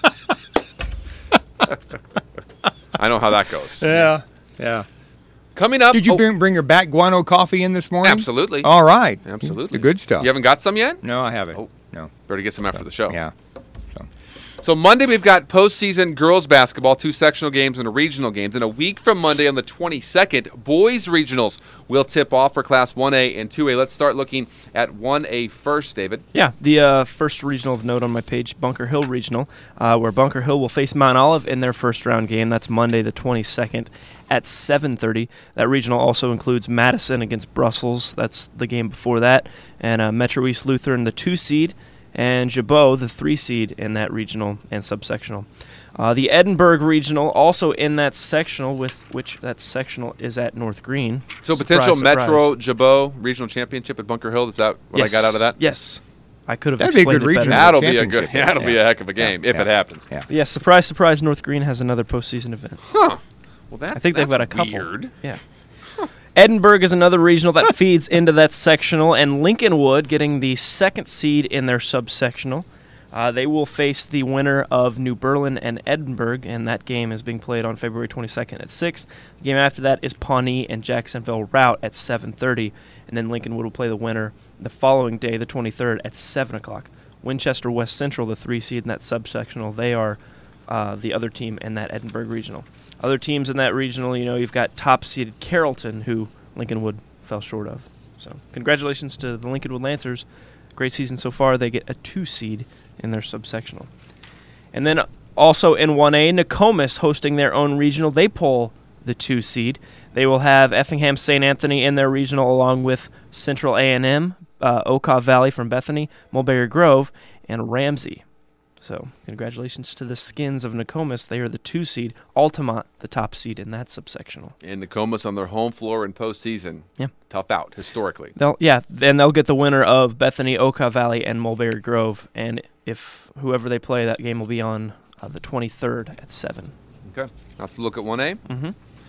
I know how that goes. yeah. Yeah. Coming up. Did you oh, bring, bring your back guano coffee in this morning? Absolutely. All right. Absolutely. The good stuff. You haven't got some yet? No, I haven't. Oh. No. Better get some after the show. Yeah. So. So Monday we've got postseason girls basketball, two sectional games and a regional games. And a week from Monday on the twenty-second, boys regionals will tip off for Class one A and two A. Let's start looking at one A first, David. Yeah, the uh, first regional of note on my page, Bunker Hill Regional, uh, where Bunker Hill will face Mount Olive in their first round game. That's Monday the twenty-second at seven thirty. That regional also includes Madison against Brussels. That's the game before that. And uh, Metro East Lutheran, the two seed, and Jabot, the three seed in that regional and subsectional. Uh, the Edinburgh Regional also in that sectional, with which that sectional is at North Green. So Surprise, potential surprise. Metro Jabot regional championship at Bunker Hill. Is that what Yes. I got out of that? Yes. I could have That'd be a explained good it better. regional. That'll be a good. Championship, yeah. That'll be a heck of a game Yeah, if yeah. it happens. Yeah. Yeah, surprise, surprise, North Green has another postseason event. Huh. Well, that, I think they've that's got a couple. Weird. Yeah. Edinburgh is another regional that feeds into that sectional, and Lincolnwood getting the second seed in their subsectional. Uh, they will face the winner of New Berlin and Edinburgh, and that game is being played on February twenty-second at six. The game after that is Pawnee and Jacksonville Route at seven thirty, and then Lincolnwood will play the winner the following day, the twenty-third, at seven o'clock. Winchester West Central, the three seed in that subsectional, they are uh, the other team in that Edinburgh regional. Other teams in that regional, you know, you've got top-seeded Carrollton, who Lincolnwood fell short of. So congratulations to the Lincolnwood Lancers. Great season so far. They get a two seed in their subsectional. And then also in one A, Nokomis hosting their own regional. They pull the two seed. They will have Effingham Saint Anthony in their regional along with Central A and M, uh, Okaw Valley from Bethany, Mulberry Grove, and Ramsey. So congratulations to the Skins of Nokomis. They are the two seed. Altamont, the top seed in that subsectional. And Nokomis on their home floor in postseason. Yeah. Tough out historically. They'll yeah, then they'll get the winner of Bethany, Okaw Valley, and Mulberry Grove. And if whoever they play, that game will be on uh, the twenty-third at seven. Okay. Let's look at one A. Mm-hmm.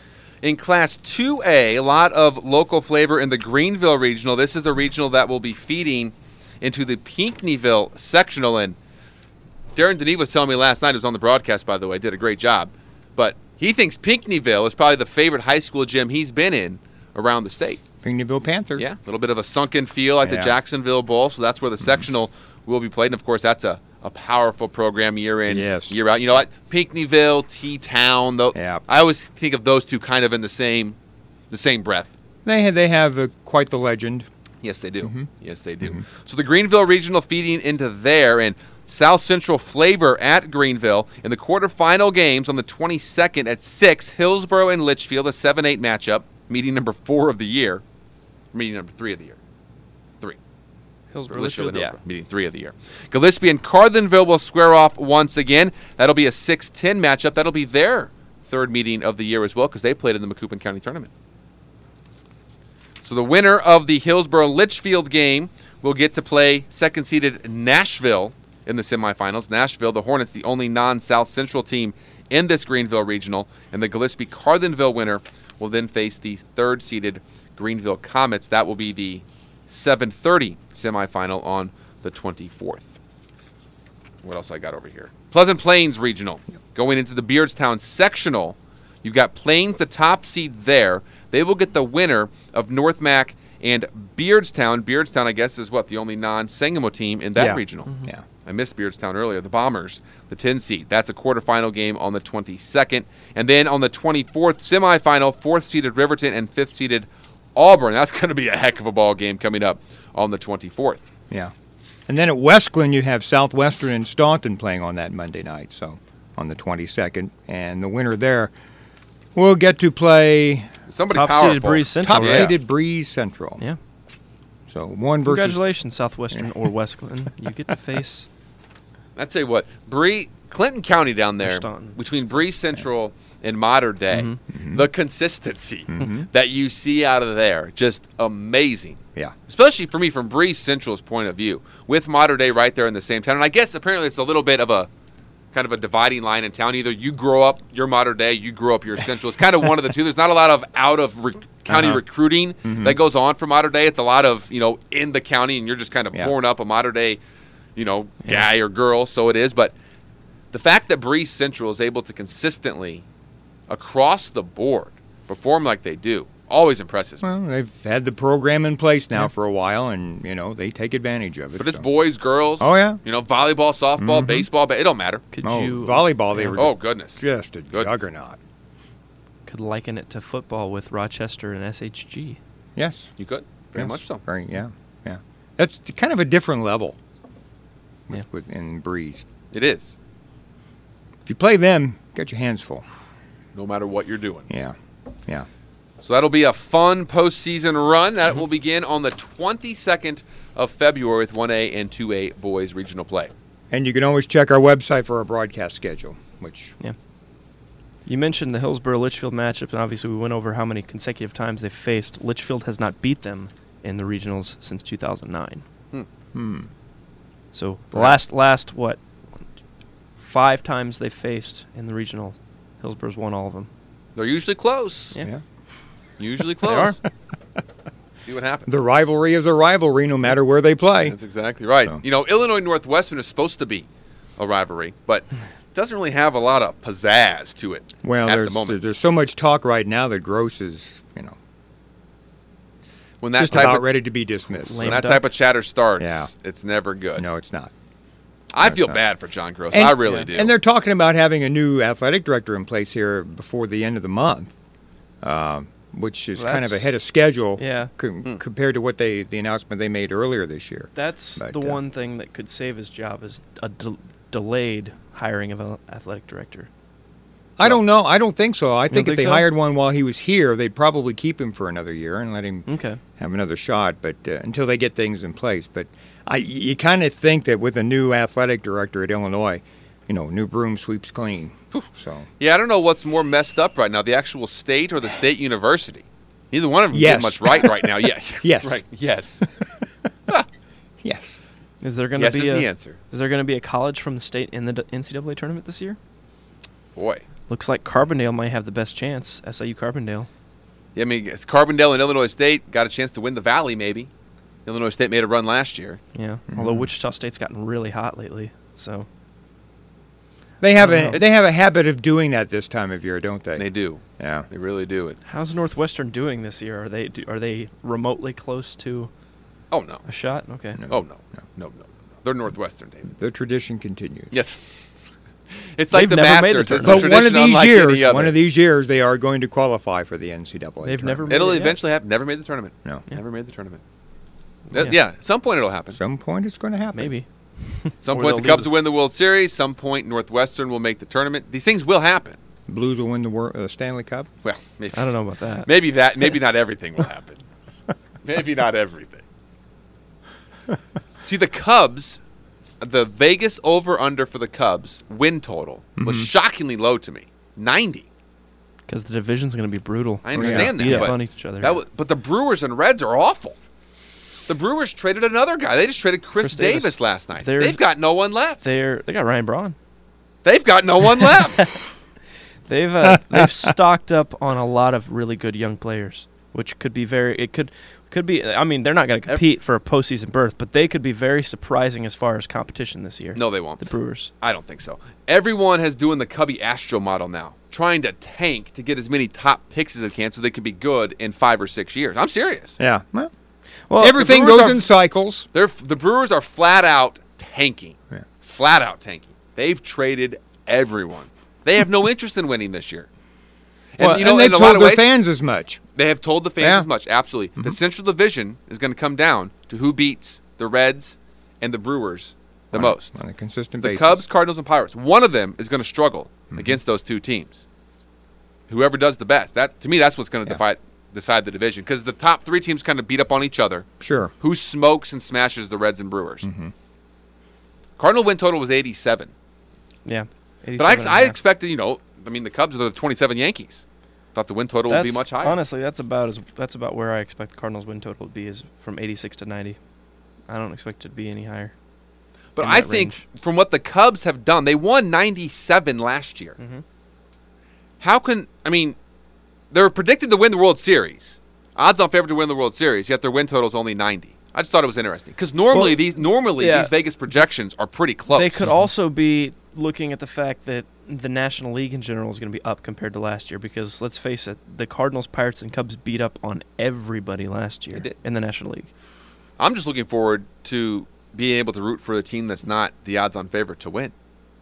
In Class two A, a lot of local flavor in the Greenville Regional. This is a regional that will be feeding into the Pinckneyville sectional. And Darren Denis was telling me last night, he was on the broadcast, by the way, did a great job. But he thinks Pinckneyville is probably the favorite high school gym he's been in around the state. Pinckneyville Panthers. Yeah, a little bit of a sunken feel like Yeah. the Jacksonville Bowl. So that's where the sectional will be played. And, of course, that's a, a powerful program year in, Yes. year out. You know what? Pinckneyville, T-Town. Though, Yeah. I always think of those two kind of in the same the same breath. They have, they have uh, quite the legend. Yes, they do. Mhm. Yes, they do. Mhm. So the Greenville Regional feeding into there, and South Central Flavor at Greenville in the quarterfinal games on the twenty-second at six. Hillsborough and Litchfield, a seven eight matchup, meeting number four of the year. Meeting number three of the year. Three. Hillsborough, Litchfield and Litchfield, yeah. Hillsborough, meeting three of the year. Gillespie and Carlinville will square off once again. That'll be a six ten matchup. That'll be their third meeting of the year as well because they played in the Macoupin County Tournament. So the winner of the Hillsborough-Litchfield game will get to play second-seeded Nashville in the semifinals. Nashville, the Hornets, the only non-South Central team in this Greenville Regional, and the Gillespie-Carlinville winner will then face the third-seeded Greenville Comets. That will be the seven thirty semifinal on the twenty-fourth. What else I got over here? Pleasant Plains Regional. Going into the Beardstown Sectional, you've got Plains, the top seed there. They will get the winner of North Mac and Beardstown. Beardstown, I guess, is what, the only non-Sangamo team in that Yeah. regional. Mm-hmm. Yeah. I missed Beardstown earlier. The Bombers, the ten seed. That's a quarterfinal game on the twenty-second. And then on the twenty-fourth semifinal, fourth-seeded Riverton and fifth-seeded Auburn. That's going to be a heck of a ball game coming up on the twenty-fourth. Yeah. And then at Westglen, you have Southwestern and Staunton playing on that Monday night, so on the twenty-second. And the winner there will get to play Somebody Top powerful. seeded Breeze Central. right? top-seeded Breeze Central. Yeah. So one versus... Congratulations, Southwestern or Westglen. You get to face. I tell you what, Bree, Clinton County down there, Staunton. between Breeze Central and Modern Day, Mhm. the consistency Mhm. that you see out of there, just amazing. Yeah. Especially for me, from Breeze Central's point of view, with Modern Day right there in the same town. And I guess apparently it's a little bit of a kind of a dividing line in town. Either you grow up your Modern Day, you grow up your Central. It's kind of one of the two. There's not a lot of out of re- county Uh-huh. recruiting Mhm. that goes on for Modern Day. It's a lot of, you know, in the county, and you're just kind of Yeah. born up a Modern Day, you know, guy or girl. So it is. But the fact that Breeze Central is able to consistently, across the board, perform like they do, always impresses me. Well, they've had the program in place now Yeah. for a while, and, you know, they take advantage of it. But it's so. boys, girls. Oh, yeah. You know, volleyball, softball, Mhm. baseball, but it don't matter. Could Oh, you volleyball, they yeah. were Oh, just, goodness. just a Goodness. juggernaut. could liken it to football with Rochester and S H G? Yes. You could. Very Yes. much so. Very, yeah, yeah. That's kind of a different level with, Yeah. with in Breeze. It is. If you play them, get your hands full. No matter what you're doing. Yeah, yeah. So that'll be a fun postseason run. That will begin on the twenty-second of February with one A and two A boys regional play. And you can always check our website for our broadcast schedule, which You mentioned the Hillsborough-Litchfield matchup, and obviously we went over how many consecutive times they've faced. Litchfield has not beat them in the regionals since two thousand nine. hmm. So the Right. last, last what, five times they faced in the regional, Hillsborough's won all of them. They're usually close. Yeah. Yeah. Usually They are. close. See what happens. The rivalry is a rivalry no matter where they play. That's exactly right. So. You know, Illinois Northwestern is supposed to be a rivalry, but it doesn't really have a lot of pizzazz to it Well, at there's the moment. there's so much talk right now that Gross is, you know, When that just type about of ready to be dismissed. Lame when that duck. type of chatter starts, Yeah. it's never good. No, it's not. I No, feel it's not. bad for John Gross. And- I really Yeah. do. And they're talking about having a new athletic director in place here before the end of the month, um, which is Well, kind of that's- ahead of schedule Yeah. com- Hmm. compared to what they the announcement they made earlier this year. That's But, the uh, one thing that could save his job is a de- delayed hiring of an athletic director. I don't know. I don't think so. I think if think they so? hired one while he was here, they'd probably keep him for another year and let him Okay. have another shot. But uh, until they get things in place, but I you kind of think that with a new athletic director at Illinois, you know, new broom sweeps clean. So yeah, I don't know what's more messed up right now, the actual state or the state university. Neither one of them Yes. get much right right now. Yeah. Yes. Right. Yes. yes, Is there going to yes be is a the answer. is there going to be a college from the state in the d- N C double A tournament this year? Boy. Looks like Carbondale might have the best chance. S I U Carbondale. Yeah, I mean, it's Carbondale and Illinois State got a chance to win the Valley, maybe. Illinois State made a run last year. Yeah. Although Mhm. Wichita State's gotten really hot lately, so they have I a don't know. they have a habit of doing that this time of year, don't they? They do. Yeah. They really do it. how's Northwestern doing this year? Are they do, are they remotely close to Oh, no. a shot? Okay. No. Oh, no. No. No, no, no. no. They're Northwestern, David. The tradition continues. Yes. It's like They've the never made the Masters. It's a But one of tradition these unlike years, any other. one of these years, they are going to qualify for the N C double A. They've never tournament. made It'll it yet. eventually happen. Never made the tournament. No. Yeah. Never made the tournament. Yeah. Yeah. yeah, at some point it'll happen. At some point, it's going to happen. Maybe. Some Or point they'll the Cubs leave will win the World Series. Some point Northwestern will make the tournament. These things will happen. Blues will win the Wor- uh, Stanley Cup. Well, maybe. I don't know about that. Maybe that. Maybe not everything will happen. Maybe not everything. See, the Cubs, the Vegas over-under for the Cubs win total was Mm-hmm. shockingly low to me, ninety. Because the division's going to be brutal. I We're gonna understand beat that, up but on each other. That was, but the Brewers and Reds are awful. The Brewers traded another guy. They just traded Chris, Chris Davis. Davis. last night. They're- They've got no one left. They're they got Ryan Braun. They've got no one left. They've uh, they've stocked up on a lot of really good young players, which could be very. It could could be. I mean, they're not going to compete for a postseason berth, but they could be very surprising as far as competition this year. No, they won't. The Brewers. I don't think so. Everyone has doing the Cubby Astro model now, trying to tank to get as many top picks as they can so they can be good in five or six years. I'm serious. Yeah. Well, Well, everything Brewers goes are- in cycles. They're the Brewers are flat out tanking. Yeah. Flat out tanking. They've traded everyone. They have no interest in winning this year. And well, you know, and they in a told lot of their ways, fans as much. they have told the fans Yeah. as much. Absolutely. The Central Division is going to come down to who beats the Reds and the Brewers the on, most. on a consistent The basis. Cubs, Cardinals, and Pirates. One of them is going to struggle Mm-hmm. against those two teams. Whoever does the best. That to me, that's what's going to Yeah. divide decide the division because the top three teams kind of beat up on each other. Sure. Who smokes and smashes the Reds and Brewers? Mm-hmm. Cardinal win total was eighty-seven. Yeah. But I, eighty-seven and a I half. expected, you know, I mean, the Cubs are the twenty-seven Yankees. Thought the win total would be That's- much higher. Honestly, that's about as that's about where I expect the Cardinals' win total to be is from eighty-six to ninety. I don't expect it to be any higher. but in I that think range. from what the Cubs have done, they won ninety-seven last year. Mhm. How can, I mean, they were predicted to win the World Series. Odds on favorite to win the World Series, yet their win total is only ninety. I just thought it was interesting because normally Well, these normally yeah. these Vegas projections are pretty close. They could also be looking at the fact that the National League in general is going to be up compared to last year because let's face it, the Cardinals, Pirates, and Cubs beat up on everybody last year They did. in the National League. I'm just looking forward to being able to root for a team that's not the odds-on favorite to win.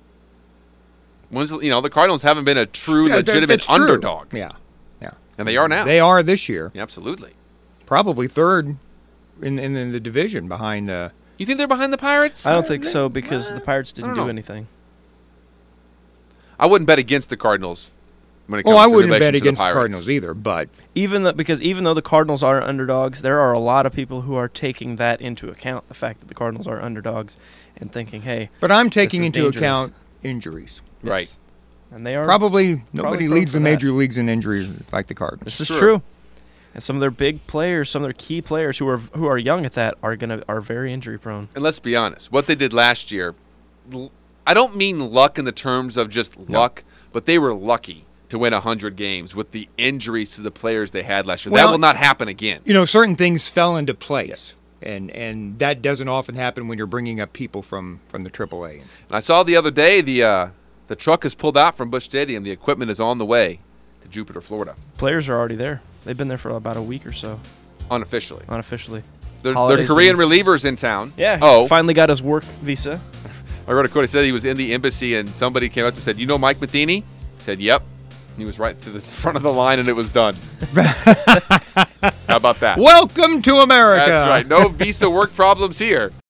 When's the- you know the Cardinals haven't been a true, Yeah, that- legitimate that's true. underdog, Yeah. Yeah. and they are now. They are this year. Yeah, absolutely. Probably third in in, in the division behind. Uh, You think they're behind the Pirates? I don't think so because the Pirates didn't don't do know. anything. I wouldn't bet against the Cardinals when it comes oh, I to wouldn't relation bet to against the the Pirates. Cardinals either, but Even the, because even though the Cardinals are underdogs, there are a lot of people who are taking that into account, the fact that the Cardinals are underdogs, and thinking, hey, but I'm taking is into dangerous. account injuries. yes. Right. And they are Probably nobody prone leads for the that. major leagues in injuries like the Cardinals. This is True. true. And some of their big players, some of their key players who are who are young at that are gonna are very injury prone. And let's be honest, what they did last year, l- I don't mean luck in the terms of just luck, but they were lucky to win one hundred games with the injuries to the players they had last year. Well, that will not happen again. You know, certain things fell into place. Yes. And and that doesn't often happen when you're bringing up people from, from the triple A. And I saw the other day the uh, the truck is pulled out from Busch Stadium. The equipment is on the way to Jupiter, Florida, Players are already there. They've been there for about a week or so, unofficially. unofficially. There, there are Holidays Korean been- relievers in town. Yeah. Oh, Finally got his work visa. I wrote a quote. He said he was in the embassy and somebody came up and said, "You know Mike Matheny?" He said, "Yep." He was right to the front of the line and it was done. How about that? Welcome to America. That's right. No visa work problems here.